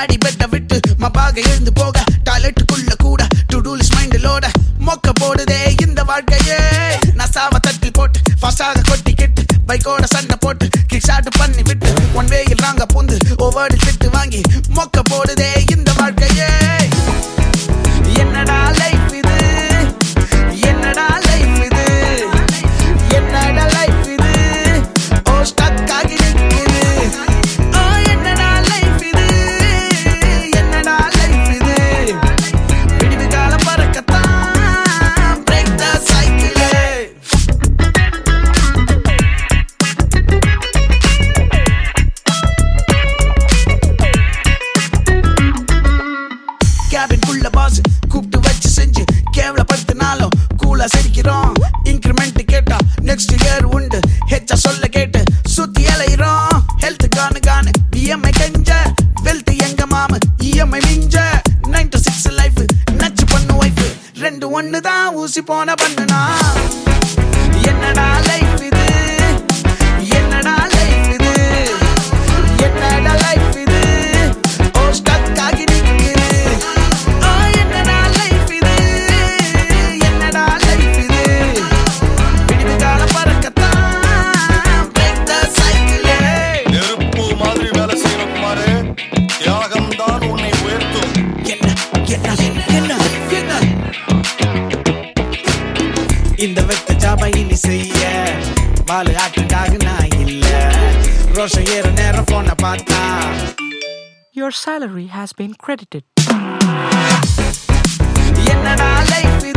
அம்மாடி பெட்ட விட்டு மபாக எழுந்து போக டாய்லெட்டுக்குள்ள கூட டு டூ லிஸ்ட் மைண்டிலோட மொக்க போடுதே இந்த வாழ்க்கையே நசாவ தட்டில் போட்டு ஃபாஸ்டாக கொட்டிக்கிட்டு பைக்கோட சண்டை போட்டு கிக் ஷாட் பண்ணி விட்டு ஒன் வேயில் ராங்க பூந்து ஓவர்டில் திட்டு வாங்கி மொக்க போடுதே இந்த வாழ்க்கையே என்னடா லைஃப் இது என்னடா லைஃப் இது என்னடா லைஃப் இது ஓ ஸ்டக் ஆகி நிக்குது ஓ என்னடா லைஃப் இது என்னடா லைஃப் இது விடிவு காலம் பறக்கத்தான் பிரேக் த சைக்கிள் கேபின்குள்ள பாஸ் கூப்பிட்டு வச்சு செஞ்சு கேவலப்படுத்தினாலும் கூலா சிரிக்கிறோம் இன்கிரிமெண்ட் கேட்டா நெக்ஸ்ட் இயர் உண்டு ஹெச்சா சொல்ல கேட்டு சுத்தி அலையிறோம் ஹெல்த் கானு இஎம்ஐ கெஞ்ச வெல்த் எங்க மாம இஎம்ஐ மிஞ்ச 9 to 6 லைஃப் நச்சு பண்ணு வைஃப் ரெண்டு ஒண்ணு தான் ஊசி போன பண்ணுனா என்னடா லைஃப் இது என்னடா லைஃப் இது என்னடா லைஃப் இது ஓ ஸ்டக் ஆகி நிக்குது ஓ என்னடா லைஃப் இது என்னடா லைஃப் இது விடிவு காலம் பறக்கத்தான் பிரேக் த சைக்கிள் நெருப்பு மாதிரி வேலை செய்யற குமாரே தியாகம் தான் உன்னை உயர்த்தும் என்ன என்ன என்ன என்ன இந்த வெத்த ஜாபை இனி செய்ய பாலு ஆட்டுக்காக நான் இல்ல ரோஷம் ஏற நேரம் போன பார்த்தா Your salary has been credited. என்னடா லைஃப்